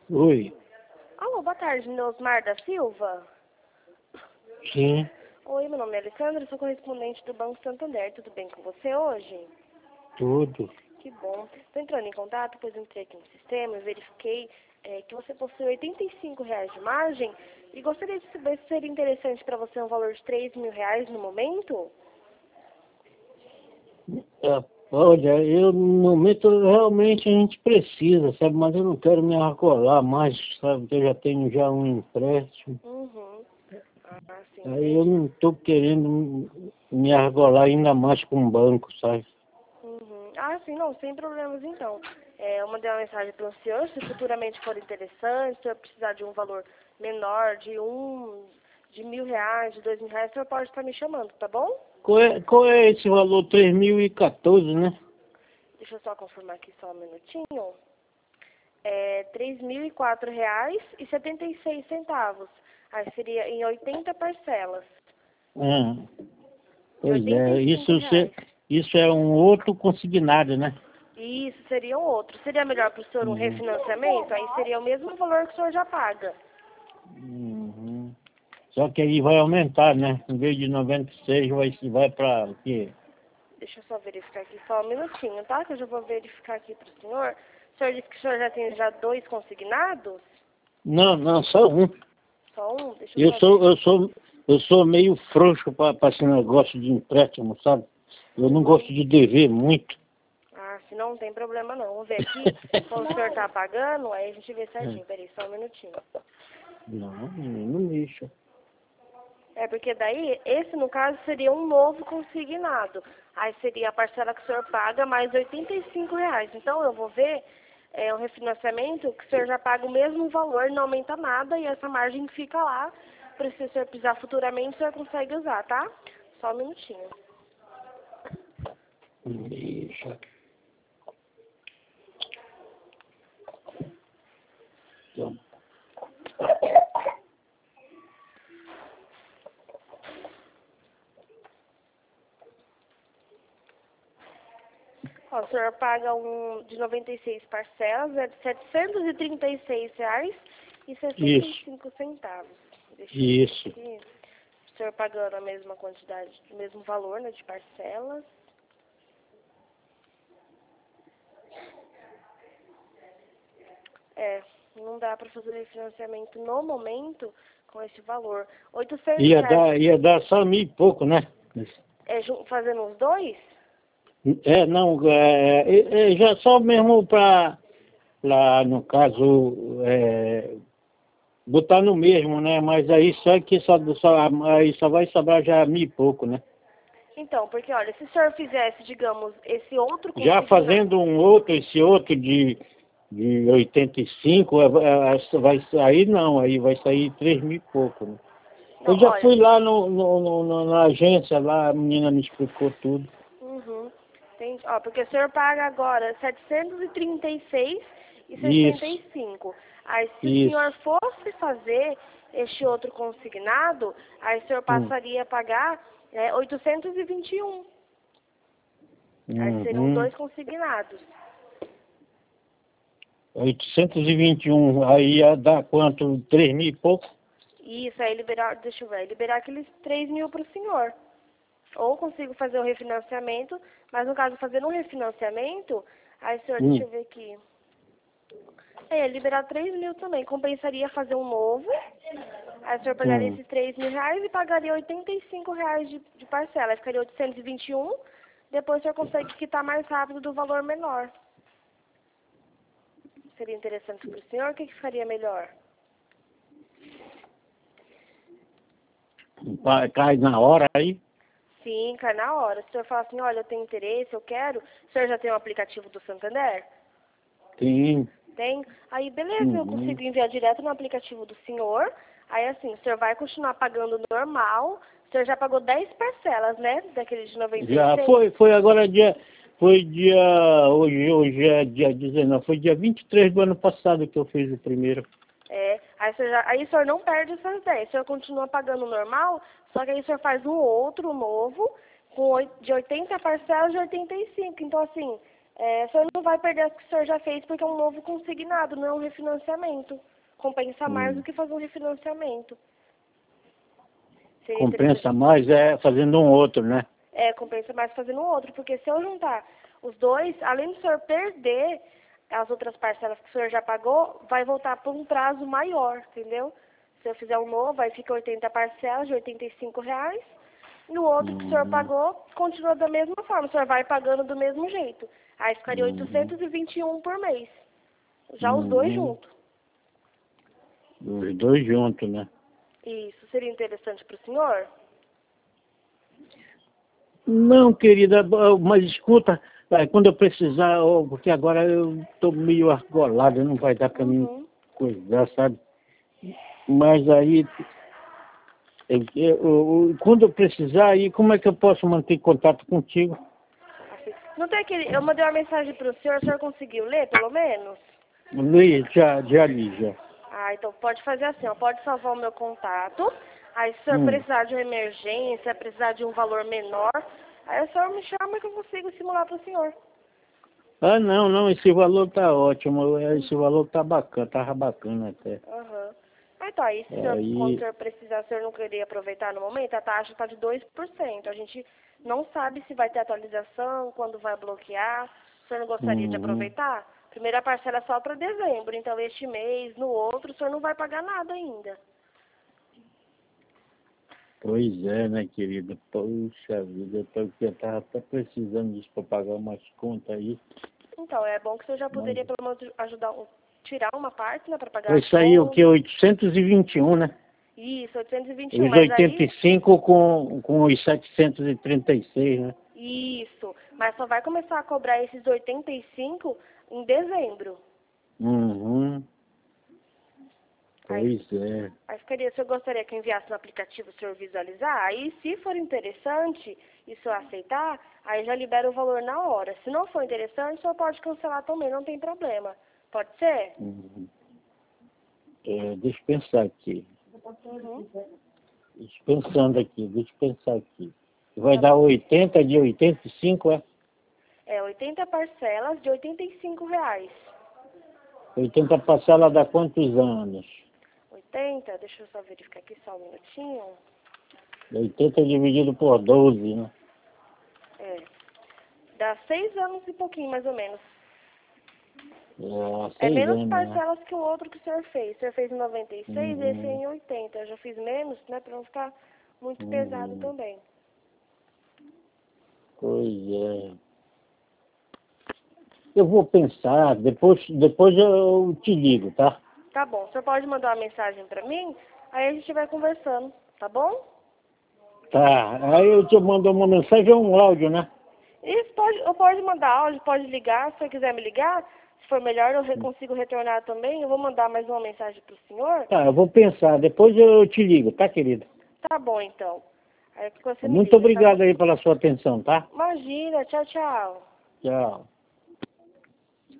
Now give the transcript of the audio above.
Oi, Alô, boa tarde, Neusmar da Silva. sim, Oi, meu nome é Alessandra, sou correspondente do Banco Santander. Tudo bem com você hoje? tudo. Que bom. Estou entrando em contato, pois entrei aqui no sistema e verifiquei que você possui R$ 85 de margem e gostaria de saber se seria interessante para você um valor de R$ 3.000 no momento? Olha, eu no momento realmente a gente precisa, sabe? Mas eu não quero me arcolar mais, sabe? Que eu já tenho já um empréstimo. Uhum. Ah, sim, Aí eu entendi. não estou querendo me argolar ainda mais com o banco, sabe? Uhum. Ah, sim, não, sem problemas então. Eu mandei uma mensagem para o senhor, se futuramente for interessante, se o senhor precisar de um valor menor, de R$ 1.000, de R$ 2.000, o senhor pode estar me chamando, tá bom? Qual é esse valor? 3.014, né? Deixa eu só confirmar aqui só um minutinho. É R$ 3.004,76. Aí seria em 80 parcelas, Ah, de pois oitenta é, e cinco reais. isso é um outro consignado, né? Isso seria um outro. Seria melhor para o senhor um Uhum. refinanciamento? Aí seria o mesmo valor que o senhor já paga. Uhum. Só que aí vai aumentar, né? Em vez de 96, vai para o quê? Deixa eu só verificar aqui só um minutinho, tá? Que eu já vou verificar aqui para o senhor. O senhor disse que o senhor já tem já 2 consignados? Não, não, só um. Só um? Deixa eu Eu só sou, eu verificar. sou, eu sou meio frouxo para esse negócio de empréstimo, sabe? Eu não gosto Hum. de dever muito. Ah, se não tem problema não. Vamos ver aqui quando o senhor tá pagando, aí a gente vê certinho. Peraí, só um minutinho. Não, menino, não mexa. É porque daí, esse no caso seria um novo consignado. Aí seria a parcela que o senhor paga mais R$ 85. Então eu vou ver um refinanciamento que o senhor já paga o mesmo valor, não aumenta nada e essa margem fica lá. Para se o senhor precisar futuramente, o senhor consegue usar, tá? Só um minutinho. Não mexa. Então, Ó, o senhor paga um de 96 parcelas, é de isso, R$ 736,65. Deixa eu ver isso. aqui. O senhor pagando a mesma quantidade, o mesmo valor, né, de parcelas. Não dá para fazer refinanciamento no momento com esse valor. R$ 800, Ia dar só 1.000 e pouco, né? fazendo os dois? Não, já só mesmo para, lá no caso, botar no mesmo, né? Mas aí aí só vai sobrar já 1.000 e pouco, né? Então, porque olha, se o senhor fizesse, digamos, esse outro Já consignado. fazendo esse outro de 85, vai sair não, aí vai sair 3.000 e pouco, né? Não, Eu já olha. fui lá na agência, lá a menina me explicou tudo. Uhum. Ó, porque o senhor paga agora R$ 736,65. Isso, Aí, se o senhor isso. fosse fazer este outro consignado, aí o senhor Hum. passaria a pagar 821. Aí seriam Uhum. 2 consignados. 821, aí ia dar quanto? 3.000 e pouco? Isso, aí liberar, deixa eu ver, liberar aqueles 3.000 para o senhor. Ou consigo fazer o refinanciamento, mas no caso, fazendo um refinanciamento, aí, senhor, deixa Hum. eu ver aqui. Liberar 3.000 também. Compensaria fazer um novo. Aí o senhor pagaria Hum. esses R$ 3.000 e pagaria R$ 85 de parcela. Aí ficaria 821. Depois o senhor consegue quitar mais rápido do valor menor. Seria interessante para o senhor? O que ficaria melhor? Cai na hora aí? Sim, cai na hora. Se o senhor falar assim, olha, eu tenho interesse, eu quero. O senhor já tem o aplicativo do Santander? Sim. Tem? Aí, beleza, eu Uhum. consigo enviar direto no aplicativo do senhor. Aí, assim, o senhor vai continuar pagando normal. O senhor já pagou 10 parcelas, né? Daquele de Já 96. foi agora hoje é dia 19, foi dia 23 do ano passado que eu fiz o primeiro. Aí o senhor não perde essas 10. O senhor continua pagando normal, só que aí o senhor faz um outro novo, de 80 parcelas de 85. Então, assim, O senhor não vai perder as que o senhor já fez porque é um novo consignado, não é um refinanciamento. Compensa mais do que fazer um refinanciamento. Seria Compensa mais fazendo um outro, né? Compensa mais fazendo um outro, porque se eu juntar os dois, além do senhor perder as outras parcelas que o senhor já pagou, vai voltar por um prazo maior, entendeu? Se eu fizer um novo, aí fica 80 parcelas de R$ 85. E o outro que o senhor pagou, continua da mesma forma, o senhor vai pagando do mesmo jeito. Aí ficaria 821 por mês. Já os dois juntos. Os dois juntos, né? Isso. Seria interessante para o senhor? Não, querida, mas escuta, quando eu precisar, porque agora eu estou meio argolado, não vai dar para mim coisar, sabe? Mas aí, quando eu precisar, aí como é que eu posso manter contato contigo? Assim, não tem aquele... Eu mandei uma mensagem para o senhor conseguiu ler, pelo menos? Li, já li, já. Então pode fazer assim, ó, pode salvar o meu contato. Aí se o senhor precisar de uma emergência, precisar de um valor menor, aí o senhor me chama que eu consigo simular para o senhor. Não, esse valor tá ótimo, esse valor tá bacana, tava bacana até. Então, aí, quando o senhor precisar, o senhor não queria aproveitar no momento, a taxa está de 2%. A gente não sabe se vai ter atualização, quando vai bloquear. O senhor não gostaria de aproveitar? Primeira parcela é só para dezembro, então este mês, no outro, o senhor não vai pagar nada ainda. Pois é, né, querida? Poxa vida, eu tava até precisando disso para pagar umas contas aí. Então, é bom que o senhor já poderia, pelo menos, tirar uma parte, né, para pagar Vai sair o que? 821, né? Isso, 821. Os 85 com os 736, né? Isso, mas só vai começar a cobrar esses 85 em dezembro. Pois é. Aí o senhor gostaria que eu enviasse no aplicativo o senhor visualizar? Aí, se for interessante e o senhor aceitar, aí já libera o valor na hora. Se não for interessante, o senhor pode cancelar também, não tem problema. Pode ser? Deixa eu pensar aqui. Deixa eu pensar aqui. Vai dar 80 de 85, é? 80 parcelas de R$ 85. 80 parcelas dá quantos anos? 80, deixa eu só verificar aqui só um minutinho. 80 dividido por 12, né? Dá 6 anos e pouquinho, mais ou menos. É menos parcelas que o outro que o senhor fez. O senhor fez em 96, esse é em 80. Eu já fiz menos, né, para não ficar muito pesado também. Pois é. Eu vou pensar, depois eu te ligo, tá? Tá bom, o senhor pode mandar uma mensagem para mim, aí a gente vai conversando, tá bom? Tá, aí eu te mando uma mensagem ou um áudio, né? Isso, pode mandar áudio, pode ligar, se você quiser me ligar, se for melhor eu consigo retornar também, eu vou mandar mais uma mensagem pro senhor. Tá, eu vou pensar, depois eu te ligo, tá, querida? Tá bom, então. Aí você me Muito liga, obrigado tá aí pela sua atenção, tá? Imagina, tchau, tchau. Tchau.